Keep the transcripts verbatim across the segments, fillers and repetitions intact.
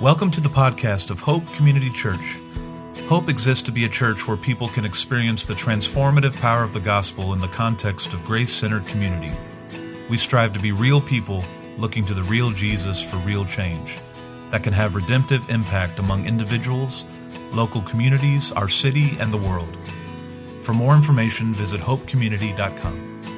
Welcome to the podcast of Hope Community Church. Hope exists to be a church where people can experience the transformative power of the gospel in the context of grace-centered community. We strive to be real people looking to the real Jesus for real change that can have redemptive impact among individuals, local communities, our city, and the world. For more information, visit hope community dot com.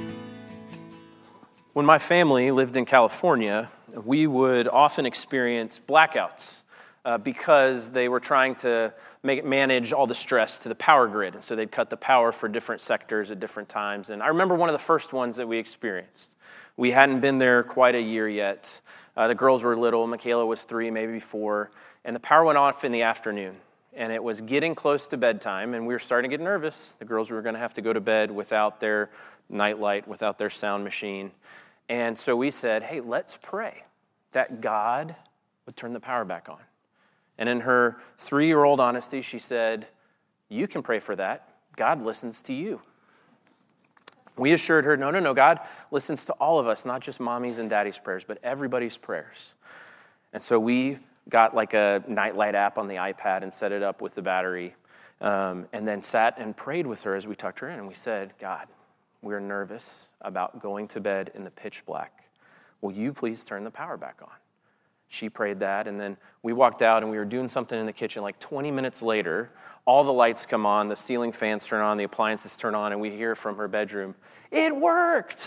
When my family lived in California, we would often experience blackouts uh, because they were trying to make, manage all the stress to the power grid. And so they'd cut the power for different sectors at different times. And I remember one of the first ones that we experienced. We hadn't been there quite a year yet. Uh, the girls were little. Michaela was three, maybe four. And the power went off in the afternoon. And it was getting close to bedtime, and we were starting to get nervous. The girls were going to have to go to bed without their nightlight, without their sound machine. And so we said, hey, let's pray that God would turn the power back on. And in her three-year-old honesty, she said, you can pray for that. God listens to you. We assured her, no, no, no, God listens to all of us, not just mommy's and daddy's prayers, but everybody's prayers. And so we got like a nightlight app on the iPad and set it up with the battery, um, and then sat and prayed with her as we tucked her in. And we said, God, we're nervous about going to bed in the pitch black. Will you please turn the power back on? She prayed that, and then we walked out and we were doing something in the kitchen. Like twenty minutes later, all the lights come on, the ceiling fans turn on, the appliances turn on, and we hear from her bedroom, it worked!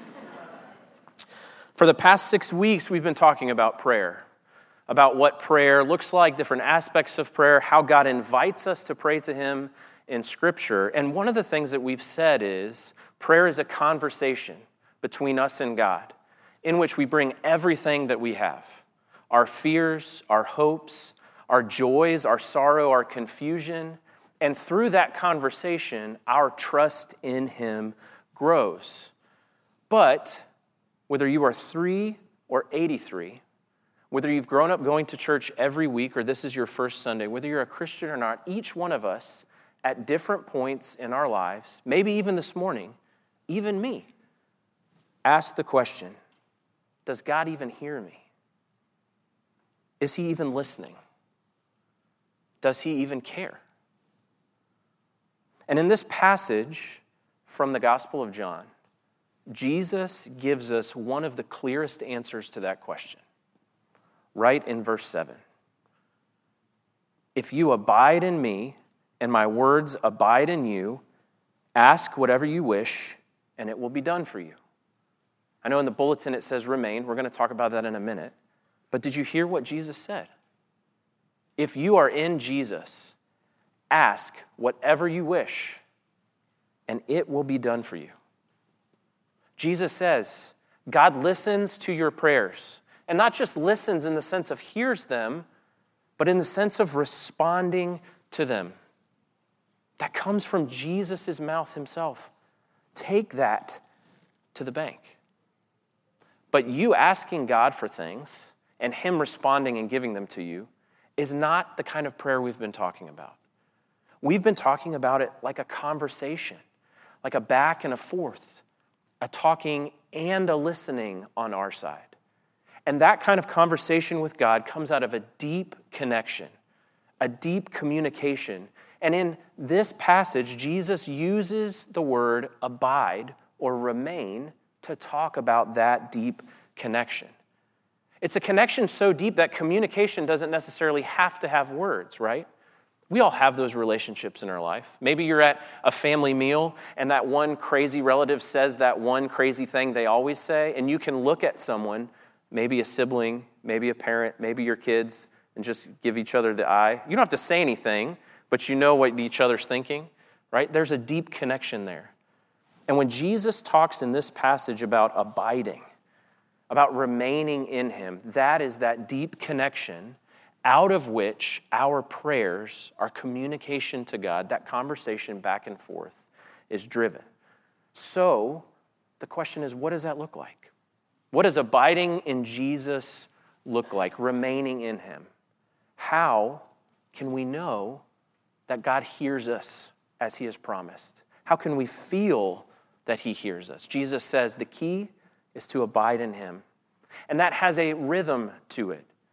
For the past six weeks, we've been talking about prayer, about what prayer looks like, different aspects of prayer, how God invites us to pray to Him in Scripture. And one of the things that we've said is prayer is a conversation between us and God, in which we bring everything that we have, our fears, our hopes, our joys, our sorrow, our confusion, and through that conversation, our trust in Him grows. But whether you are three or eighty-three, whether you've grown up going to church every week or this is your first Sunday, whether you're a Christian or not, each one of us at different points in our lives, maybe even this morning, even me, ask the question, does God even hear me? Is He even listening? Does He even care? And in this passage from the Gospel of John, Jesus gives us one of the clearest answers to that question, right in verse seven. If you abide in me and my words abide in you, ask whatever you wish and it will be done for you. I know in the bulletin it says remain. We're going to talk about that in a minute. But did you hear what Jesus said? If you are in Jesus, ask whatever you wish, and it will be done for you. Jesus says, God listens to your prayers, and not just listens in the sense of hears them, but in the sense of responding to them. That comes from Jesus' mouth himself. Take that to the bank. But you asking God for things and Him responding and giving them to you is not the kind of prayer we've been talking about. We've been talking about it like a conversation, like a back and a forth, a talking and a listening on our side. And that kind of conversation with God comes out of a deep connection, a deep communication. And in this passage, Jesus uses the word abide or remain to talk about that deep connection. It's a connection so deep that communication doesn't necessarily have to have words, right? We all have those relationships in our life. Maybe you're at a family meal and that one crazy relative says that one crazy thing they always say, and you can look at someone, maybe a sibling, maybe a parent, maybe your kids, and just give each other the eye. You don't have to say anything, but you know what each other's thinking, right? There's a deep connection there. And when Jesus talks in this passage about abiding, about remaining in Him, that is that deep connection out of which our prayers, our communication to God, that conversation back and forth is driven. So the question is, what does that look like? What does abiding in Jesus look like, remaining in Him? How can we know that God hears us as He has promised? How can we feel that He hears us? Jesus says the key is to abide in Him. And that has a rhythm to it.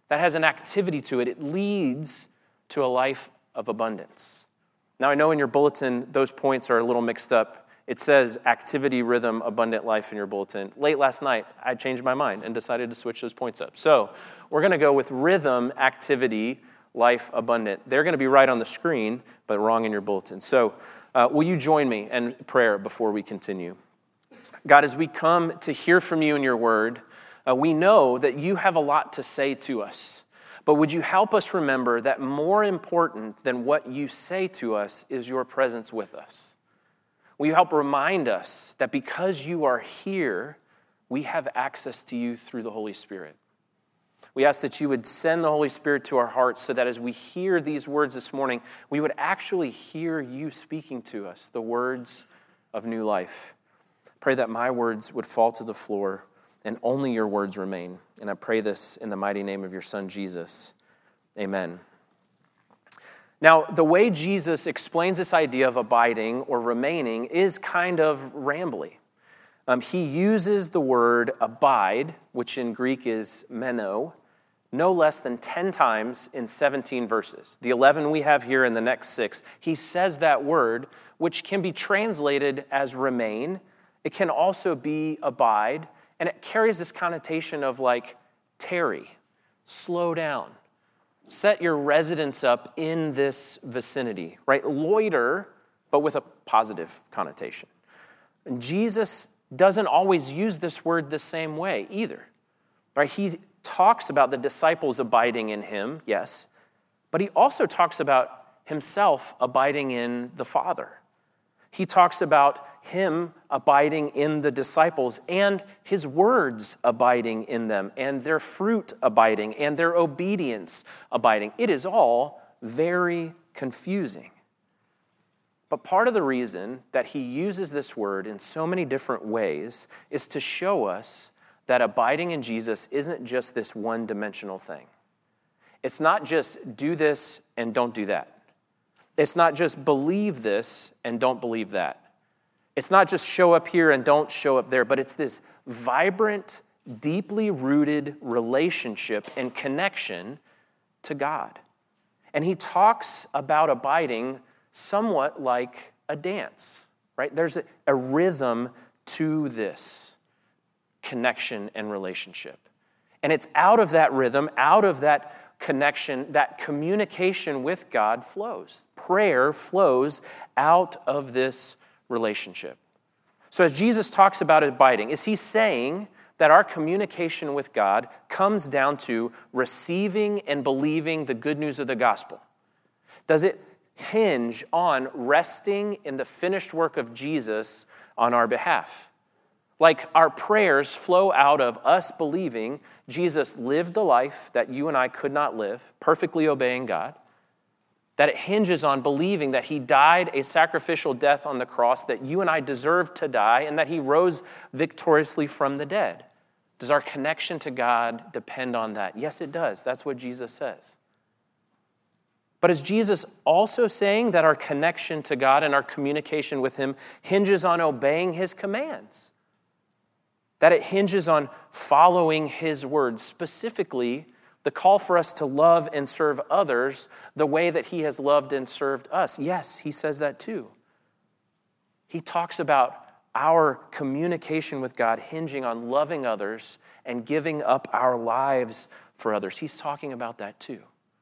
that has an activity to it. It leads to a life of abundance. Now, I know in your bulletin, those points are a little mixed up. It says activity, rhythm, abundant life in your bulletin. Late last night, I changed my mind and decided to switch those points up. So we're going to go with rhythm, activity, life, abundant. They're going to be right on the screen, but wrong in your bulletin. So uh, will you join me in prayer before we continue? God, as we come to hear from you in your word, uh, we know that you have a lot to say to us. But would you help us remember that more important than what you say to us is your presence with us? Will you help remind us that because you are here, we have access to you through the Holy Spirit? We ask that you would send the Holy Spirit to our hearts so that as we hear these words this morning, we would actually hear you speaking to us, the words of new life. Pray that my words would fall to the floor and only your words remain. And I pray this in the mighty name of your Son, Jesus. Amen. Now, the way Jesus explains this idea of abiding or remaining is kind of rambly. Um, he uses the word abide, which in Greek is meno, no less than ten times in seventeen verses. The eleven we have here in the next six, he says that word, which can be translated as remain. It can also be abide, and it carries this connotation of like tarry, slow down, set your residence up in this vicinity, right? Loiter, but with a positive connotation. And Jesus doesn't always use this word the same way either, right? He talks about the disciples abiding in him, yes, but he also talks about himself abiding in the Father. He talks about him abiding in the disciples and his words abiding in them and their fruit abiding and their obedience abiding. It is all very confusing. But part of the reason that he uses this word in so many different ways is to show us that abiding in Jesus isn't just this one-dimensional thing. It's not just do this and don't do that. It's not just believe this and don't believe that. It's not just show up here and don't show up there, but it's this vibrant, deeply rooted relationship and connection to God. And he talks about abiding somewhat like a dance, right? There's a, a rhythm to this connection and relationship. And it's out of that rhythm, out of that connection, that communication with God flows. Prayer flows out of this relationship. So as Jesus talks about abiding, is he saying that our communication with God comes down to receiving and believing the good news of the gospel? Does it hinge on resting in the finished work of Jesus on our behalf? Like our prayers flow out of us believing Jesus lived the life that you and I could not live, perfectly obeying God, that it hinges on believing that he died a sacrificial death on the cross, that you and I deserved to die, and that he rose victoriously from the dead. Does our connection to God depend on that? Yes, it does. That's what Jesus says. But is Jesus also saying that our connection to God and our communication with him hinges on obeying his commands? That it hinges on following his words, specifically the call for us to love and serve others the way that he has loved and served us? Yes, he says that too. He talks about our communication with God hinging on loving others and giving up our lives for others. He's talking about that too.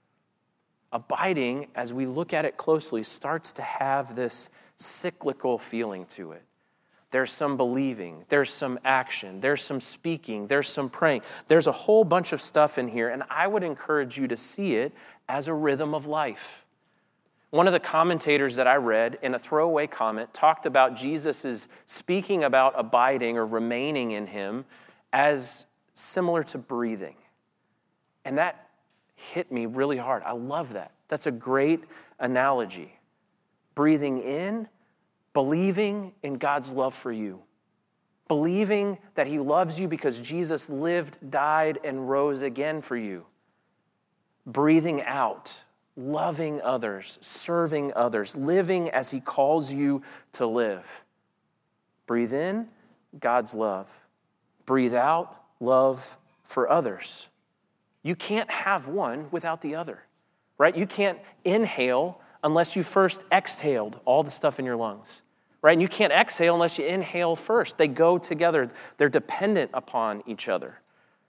Abiding, as we look at it closely, starts to have this cyclical feeling to it. There's some believing, there's some action, there's some speaking, there's some praying. There's a whole bunch of stuff in here, and I would encourage you to see it as a rhythm of life. One of the commentators that I read in a throwaway comment talked about Jesus' speaking about abiding or remaining in him as similar to breathing. And that hit me really hard. I love that. That's a great analogy. Breathing in, believing in God's love for you. Believing that he loves you because Jesus lived, died, and rose again for you. Breathing out, loving others, serving others, living as he calls you to live. Breathe in, God's love. Breathe out, love for others. You can't have one without the other, right? You can't inhale unless you first exhaled all the stuff in your lungs, right? And you can't exhale unless you inhale first. They go together. They're dependent upon each other.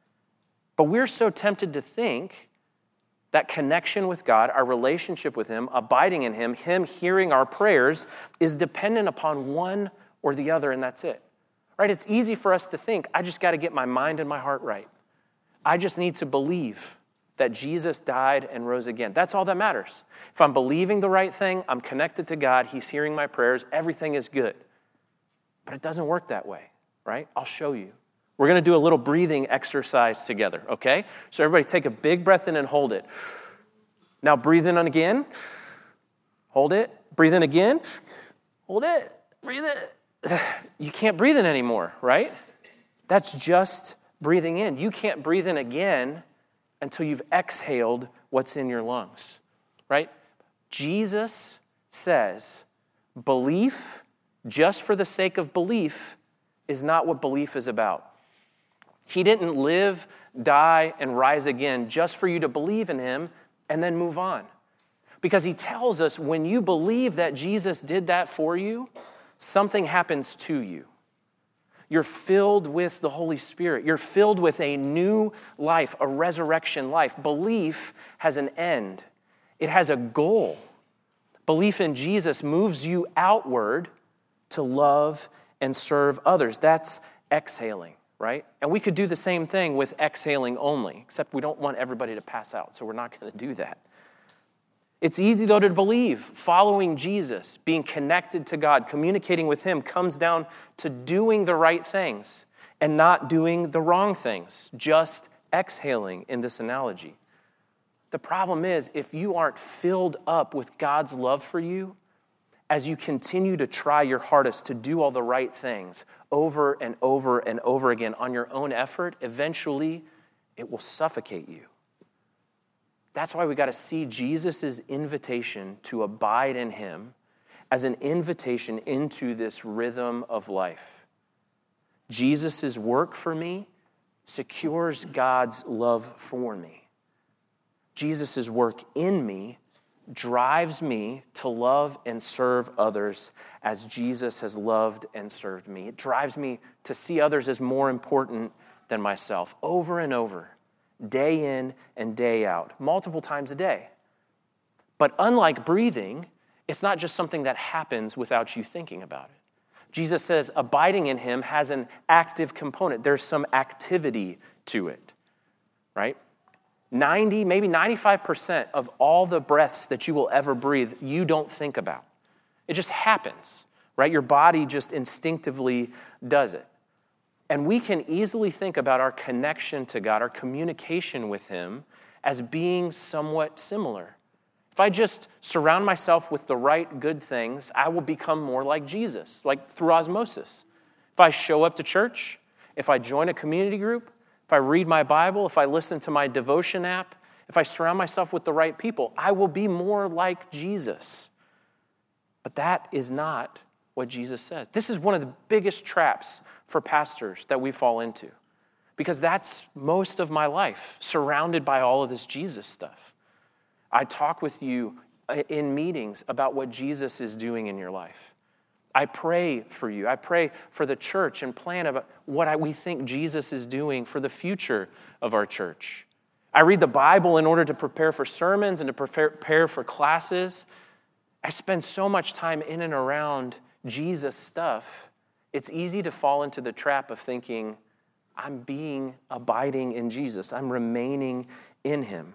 But we're so tempted to think that connection with God, our relationship with him, abiding in him, him hearing our prayers, is dependent upon one or the other, and that's it, right? It's easy for us to think, I just got to get my mind and my heart right. I just need to believe that Jesus died and rose again. That's all that matters. If I'm believing the right thing, I'm connected to God, he's hearing my prayers, everything is good. But it doesn't work that way, right? I'll show you. We're going to do a little breathing exercise together, okay? So everybody take a big breath in and hold it. Now breathe in again. Hold it. Breathe in again. Hold it. Breathe in. You can't breathe in anymore, right? That's just breathing in. You can't breathe in again until you've exhaled what's in your lungs, right? Jesus says belief, just for the sake of belief, is not what belief is about. He didn't live, die, and rise again just for you to believe in him and then move on. Because he tells us when you believe that Jesus did that for you, something happens to you. You're filled with the Holy Spirit. You're filled with a new life, a resurrection life. Belief has an end. It has a goal. Belief in Jesus moves you outward to love and serve others. That's exhaling, right? And we could do the same thing with exhaling only, except we don't want everybody to pass out, so we're not going to do that. It's easy, though, to believe. Following Jesus, being connected to God, communicating with him comes down to doing the right things and not doing the wrong things, just exhaling in this analogy. The problem is, if you aren't filled up with God's love for you, as you continue to try your hardest to do all the right things over and over and over again on your own effort, eventually it will suffocate you. That's why we got to see Jesus' invitation to abide in him as an invitation into this rhythm of life. Jesus' work for me secures God's love for me. Jesus' work in me drives me to love and serve others as Jesus has loved and served me. It drives me to see others as more important than myself over and over, day in and day out, multiple times a day. But unlike breathing, it's not just something that happens without you thinking about it. Jesus says abiding in him has an active component. There's some activity to it, right? ninety, maybe ninety-five percent of all the breaths that you will ever breathe, you don't think about. It just happens, right? Your body just instinctively does it. And we can easily think about our connection to God, our communication with him, as being somewhat similar. If I just surround myself with the right good things, I will become more like Jesus, like through osmosis. If I show up to church, if I join a community group, if I read my Bible, if I listen to my devotion app, if I surround myself with the right people, I will be more like Jesus. But that is not what Jesus says. This is one of the biggest traps for pastors that we fall into, because that's most of my life, surrounded by all of this Jesus stuff. I talk with you in meetings about what Jesus is doing in your life. I pray for you. I pray for the church and plan about what I, we think Jesus is doing for the future of our church. I read the Bible in order to prepare for sermons and to prepare, prepare for classes. I spend so much time in and around Jesus stuff. It's easy to fall into the trap of thinking, I'm being abiding in Jesus. I'm remaining in him.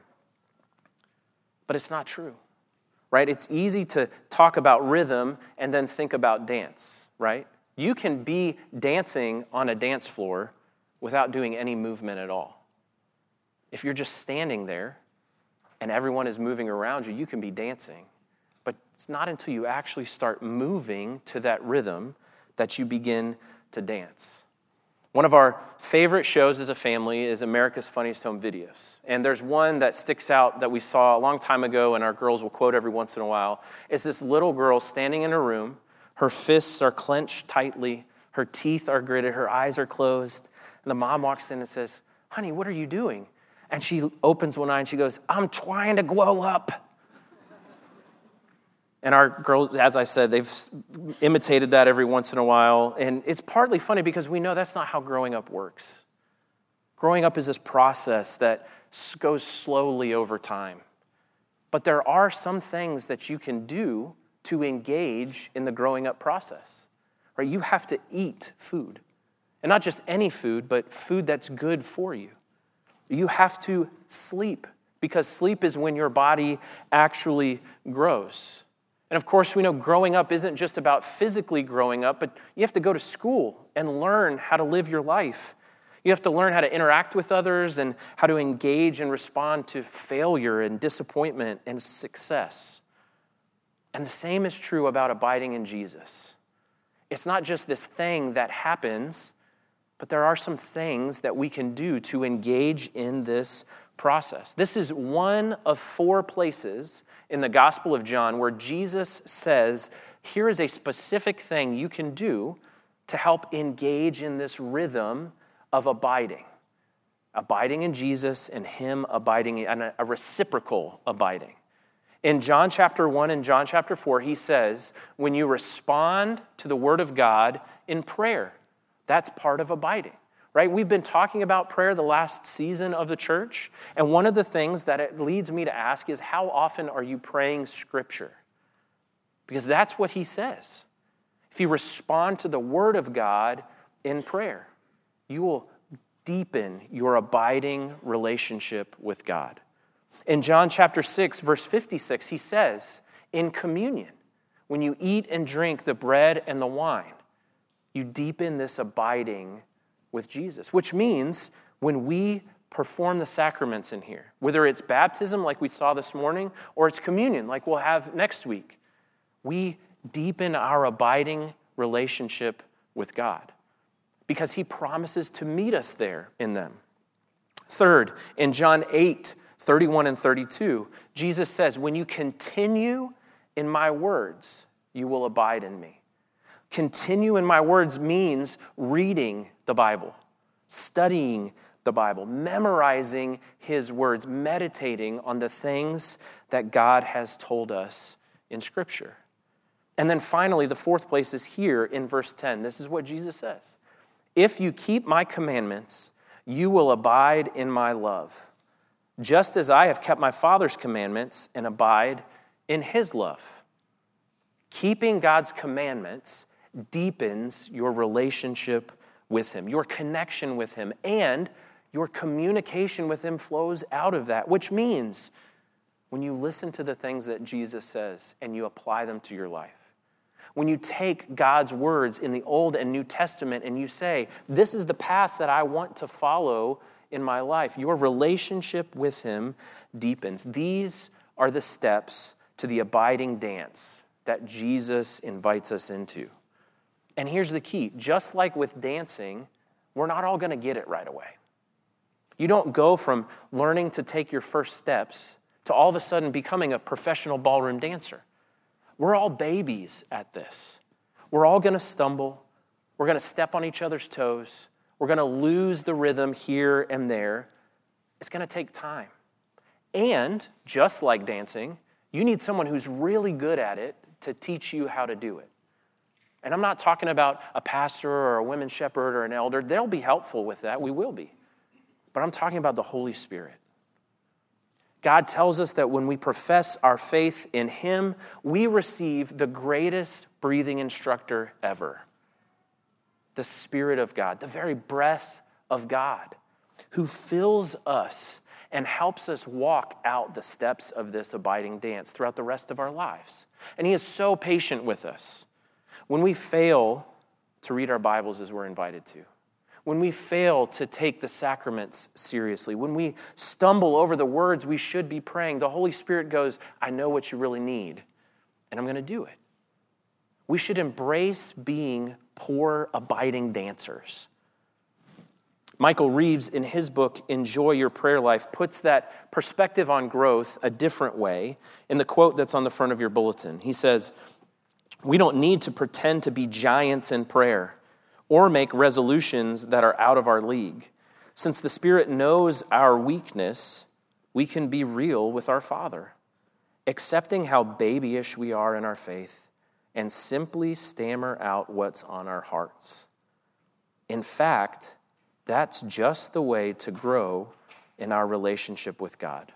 But it's not true. Right? It's easy to talk about rhythm and then think about dance, right? You can be dancing on a dance floor without doing any movement at all. If you're just standing there and everyone is moving around you, you can be dancing. But it's not until you actually start moving to that rhythm that you begin to dance. One of our favorite shows as a family is America's Funniest Home Videos. And there's one that sticks out that we saw a long time ago and our girls will quote every once in a while. It's this little girl standing in a room. Her fists are clenched tightly. Her teeth are gritted. Her eyes are closed. And the mom walks in and says, honey, what are you doing? And she opens one eye and she goes, I'm trying to grow up. And our girls, as I said, they've imitated that every once in a while. And it's partly funny because we know that's not how growing up works. Growing up is this process that goes slowly over time. But there are some things that you can do to engage in the growing up process. Right? You have to eat food. And not just any food, but food that's good for you. You have to sleep, because sleep is when your body actually grows. And of course, we know growing up isn't just about physically growing up, but you have to go to school and learn how to live your life. You have to learn how to interact with others and how to engage and respond to failure and disappointment and success. And the same is true about abiding in Jesus. It's not just this thing that happens, but there are some things that we can do to engage in this process. This is one of four places in the Gospel of John where Jesus says, here is a specific thing you can do to help engage in this rhythm of abiding. Abiding in Jesus and him abiding, in a reciprocal abiding. In John chapter one and John chapter four, he says, when you respond to the word of God in prayer, that's part of abiding, right? We've been talking about prayer the last season of the church, and one of the things that it leads me to ask is, how often are you praying Scripture? Because that's what he says. If you respond to the word of God in prayer, you will deepen your abiding relationship with God. In John chapter six, verse fifty-six, he says, in communion, when you eat and drink the bread and the wine, you deepen this abiding with Jesus, which means when we perform the sacraments in here, whether it's baptism like we saw this morning, or it's communion like we'll have next week, we deepen our abiding relationship with God because he promises to meet us there in them. Third, in John eight, thirty-one and thirty-two, Jesus says, when you continue in my words, you will abide in me. Continue in my words means reading the Bible, studying the Bible, memorizing his words, meditating on the things that God has told us in Scripture. And then finally, the fourth place is here in verse ten. This is what Jesus says. If you keep my commandments, you will abide in my love, just as I have kept my Father's commandments and abide in his love. Keeping God's commandments deepens your relationship with him, your connection with him, and your communication with him flows out of that, which means when you listen to the things that Jesus says and you apply them to your life, when you take God's words in the Old and New Testament and you say, this is the path that I want to follow in my life, your relationship with him deepens. These are the steps to the abiding dance that Jesus invites us into. And here's the key. Just like with dancing, we're not all going to get it right away. You don't go from learning to take your first steps to all of a sudden becoming a professional ballroom dancer. We're all babies at this. We're all going to stumble. We're going to step on each other's toes. We're going to lose the rhythm here and there. It's going to take time. And just like dancing, you need someone who's really good at it to teach you how to do it. And I'm not talking about a pastor or a women's shepherd or an elder. They'll be helpful with that. We will be. But I'm talking about the Holy Spirit. God tells us that when we profess our faith in him, we receive the greatest breathing instructor ever. The Spirit of God, the very breath of God, who fills us and helps us walk out the steps of this abiding dance throughout the rest of our lives. And he is so patient with us. When we fail to read our Bibles as we're invited to, when we fail to take the sacraments seriously, when we stumble over the words we should be praying, the Holy Spirit goes, I know what you really need, and I'm going to do it. We should embrace being poor, abiding dancers. Michael Reeves, in his book, Enjoy Your Prayer Life, puts that perspective on growth a different way in the quote that's on the front of your bulletin. He says, we don't need to pretend to be giants in prayer or make resolutions that are out of our league. Since the Spirit knows our weakness, we can be real with our Father, accepting how babyish we are in our faith and simply stammer out what's on our hearts. In fact, that's just the way to grow in our relationship with God.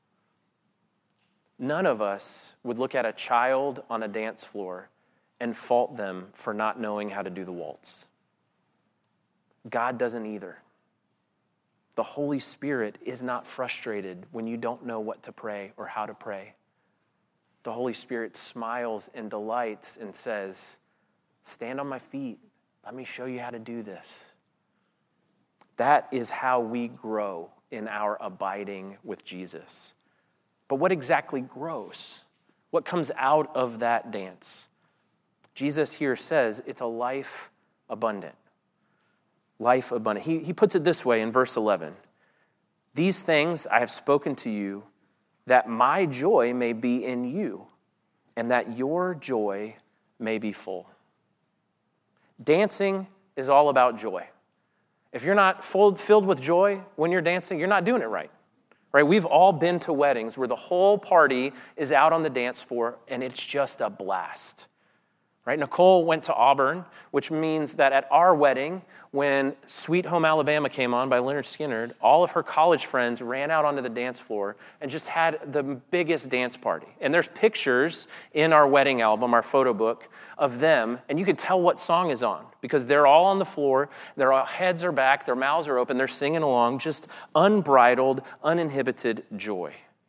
None of us would look at a child on a dance floor and fault them for not knowing how to do the waltz. God doesn't either. The Holy Spirit is not frustrated when you don't know what to pray or how to pray. The Holy Spirit smiles and delights and says, stand on my feet. Let me show you how to do this. That is how we grow in our abiding with Jesus. But what exactly grows? What comes out of that dance? Jesus here says it's a life abundant. Life abundant. He, he puts it this way in verse eleven. These things I have spoken to you, that my joy may be in you, and that your joy may be full. Dancing is all about joy. If you're not full, filled with joy when you're dancing, you're not doing it right. Right? We've all been to weddings where the whole party is out on the dance floor, and it's just a blast. Right? Nicole went to Auburn, which means that at our wedding, when Sweet Home Alabama came on by Leonard Skinner, all of her college friends ran out onto the dance floor and just had the biggest dance party. And there's pictures in our wedding album, our photo book, of them, and you can tell what song is on because they're all on the floor, their heads are back, their mouths are open, they're singing along, just unbridled, uninhibited joy.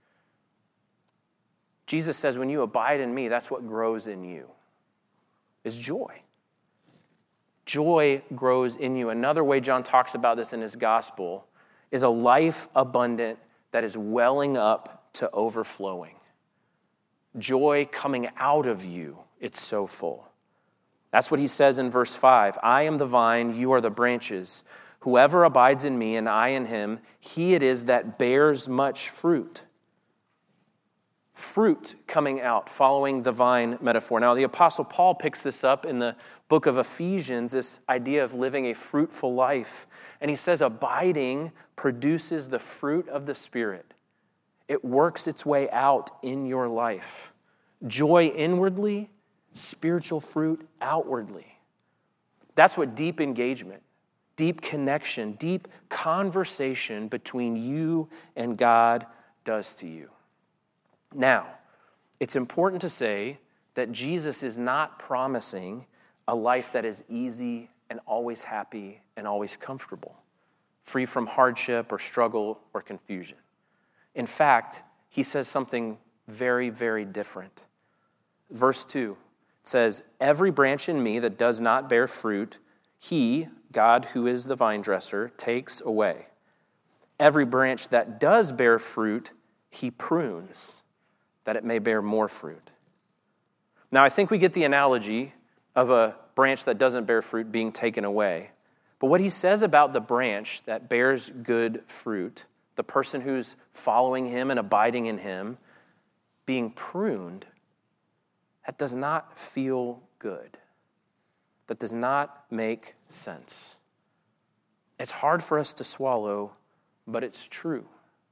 Jesus says, when you abide in me, that's what grows in you. Is joy. Joy grows in you. Another way John talks about this in his gospel is a life abundant that is welling up to overflowing. Joy coming out of you, it's so full. That's what he says in verse five. I am the vine, you are the branches. Whoever abides in me and I in him, he it is that bears much fruit. Fruit coming out, following the vine metaphor. Now, the Apostle Paul picks this up in the book of Ephesians, this idea of living a fruitful life. And he says, abiding produces the fruit of the Spirit. It works its way out in your life. Joy inwardly, spiritual fruit outwardly. That's what deep engagement, deep connection, deep conversation between you and God does to you. Now, it's important to say that Jesus is not promising a life that is easy and always happy and always comfortable, free from hardship or struggle or confusion. In fact, he says something very, very different. Verse two says, every branch in me that does not bear fruit, he, God who is the vine dresser, takes away. Every branch that does bear fruit, he prunes, that it may bear more fruit. Now, I think we get the analogy of a branch that doesn't bear fruit being taken away. But what he says about the branch that bears good fruit, the person who's following him and abiding in him, being pruned, that does not feel good. That does not make sense. It's hard for us to swallow, but it's true.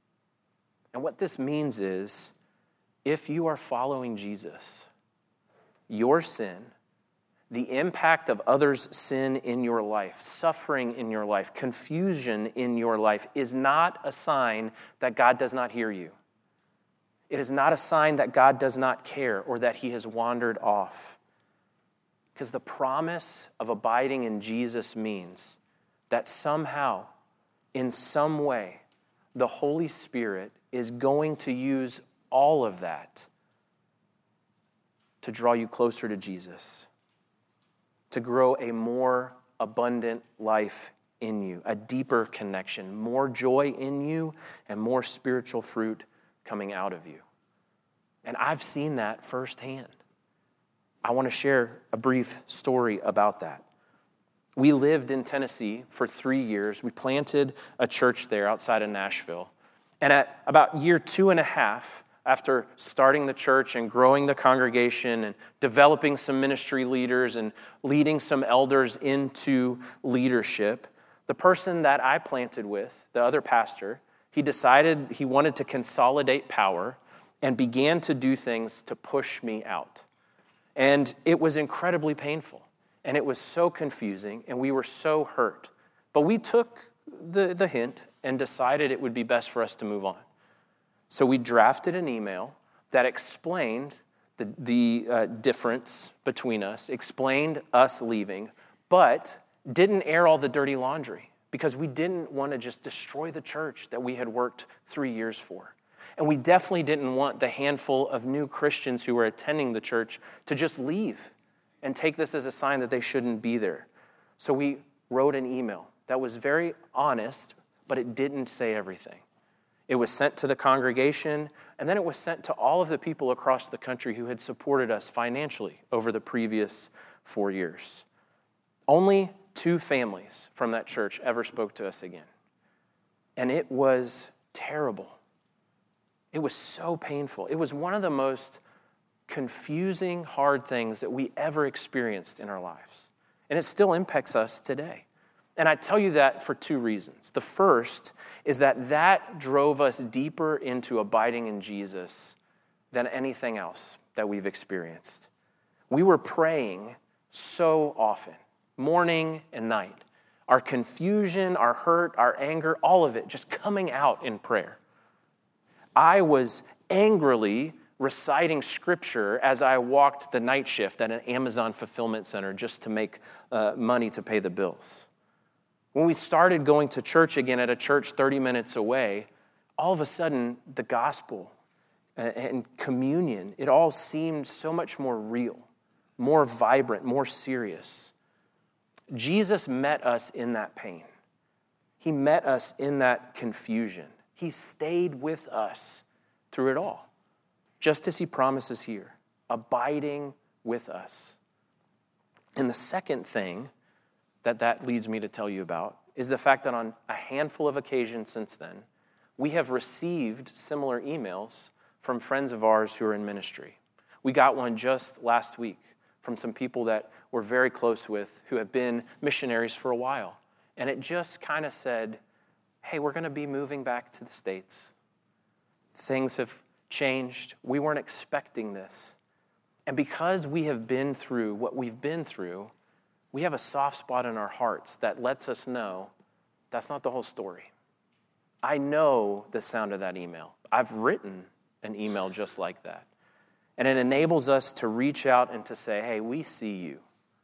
And what this means is, if you are following Jesus, your sin, the impact of others' sin in your life, suffering in your life, confusion in your life is not a sign that God does not hear you. It is not a sign that God does not care or that he has wandered off. Because the promise of abiding in Jesus means that somehow, in some way, the Holy Spirit is going to use all of that to draw you closer to Jesus, to grow a more abundant life in you, a deeper connection, more joy in you, and more spiritual fruit coming out of you. And I've seen that firsthand. I want to share a brief story about that. We lived in Tennessee for three years. We planted a church there outside of Nashville. And at about year two and a half, after starting the church and growing the congregation and developing some ministry leaders and leading some elders into leadership, The person that I planted with, the other pastor, he decided he wanted to consolidate power and began to do things to push me out. And it was incredibly painful. And it was so confusing, and we were so hurt. But we took the, the hint and decided it would be best for us to move on. So we drafted an email that explained the, the uh, difference between us, explained us leaving, but didn't air all the dirty laundry because we didn't want to just destroy the church that we had worked three years for. And we definitely didn't want the handful of new Christians who were attending the church to just leave and take this as a sign that they shouldn't be there. So we wrote an email that was very honest, but it didn't say everything. It was sent to the congregation, and then it was sent to all of the people across the country who had supported us financially over the previous four years. Only two families from that church ever spoke to us again. And it was terrible. It was so painful. It was one of the most confusing, hard things that we ever experienced in our lives. And it still impacts us today. And I tell you that for two reasons. The first is that that drove us deeper into abiding in Jesus than anything else that we've experienced. We were praying so often, morning and night. Our confusion, our hurt, our anger, all of it just coming out in prayer. I was angrily reciting scripture as I walked the night shift at an Amazon fulfillment center just to make uh, money to pay the bills. When we started going to church again at a church thirty minutes away, all of a sudden the gospel and communion, it all seemed so much more real, more vibrant, more serious. Jesus met us in that pain. He met us in that confusion. He stayed with us through it all, just as he promises here, abiding with us. And the second thing that that leads me to tell you about is the fact that on a handful of occasions since then, we have received similar emails from friends of ours who are in ministry. We got one just last week from some people that we're very close with who have been missionaries for a while. And it just kind of said, hey, we're going to be moving back to the States. Things have changed. We weren't expecting this. And because we have been through what we've been through, we have a soft spot in our hearts that lets us know that's not the whole story. I know the sound of that email. I've written an email just like that. And it enables us to reach out and to say, hey, we see you.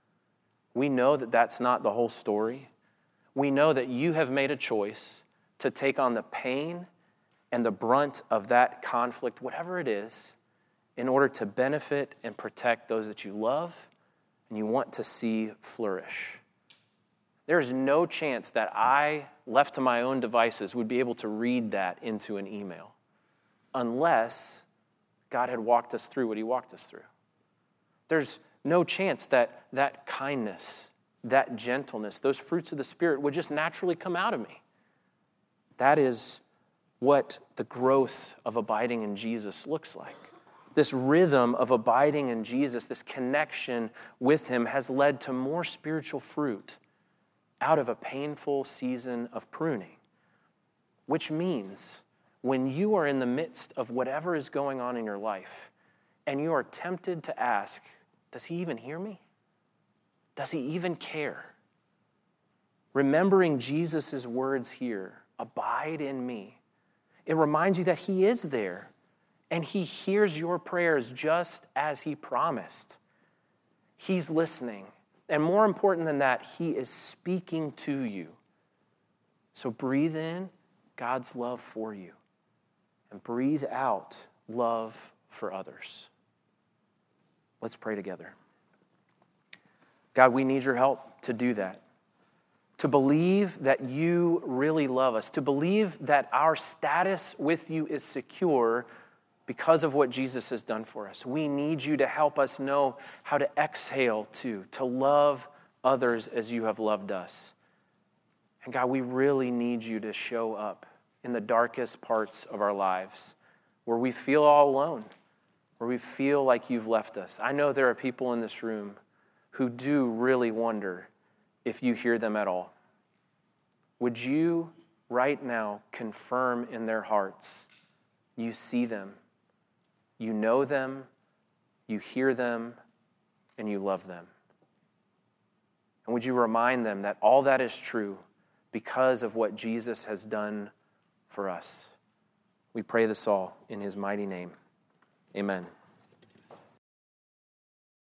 We know that that's not the whole story. We know that you have made a choice to take on the pain and the brunt of that conflict, whatever it is, in order to benefit and protect those that you love and you want to see flourish. There is no chance that I, left to my own devices, would be able to read that into an email unless God had walked us through what he walked us through. There's no chance that that kindness, that gentleness, those fruits of the Spirit would just naturally come out of me. That is what the growth of abiding in Jesus looks like. This rhythm of abiding in Jesus, this connection with him, has led to more spiritual fruit out of a painful season of pruning, which means when you are in the midst of whatever is going on in your life and you are tempted to ask, does he even hear me? Does he even care? Remembering Jesus' words here, abide in me, it reminds you that he is there and he hears your prayers just as he promised. He's listening. And more important than that, he is speaking to you. So breathe in God's love for you and breathe out love for others. Let's pray together. God, we need your help to do that. To believe that you really love us. To believe that our status with you is secure because of what Jesus has done for us. We need you to help us know how to exhale too, to love others as you have loved us. And God, we really need you to show up in the darkest parts of our lives where we feel all alone, where we feel like you've left us. I know there are people in this room who do really wonder if you hear them at all. would you right now confirm in their hearts you see them, you know them, you hear them, and you love them? And would you remind them that all that is true because of what Jesus has done for us? We pray this all in his mighty name. Amen.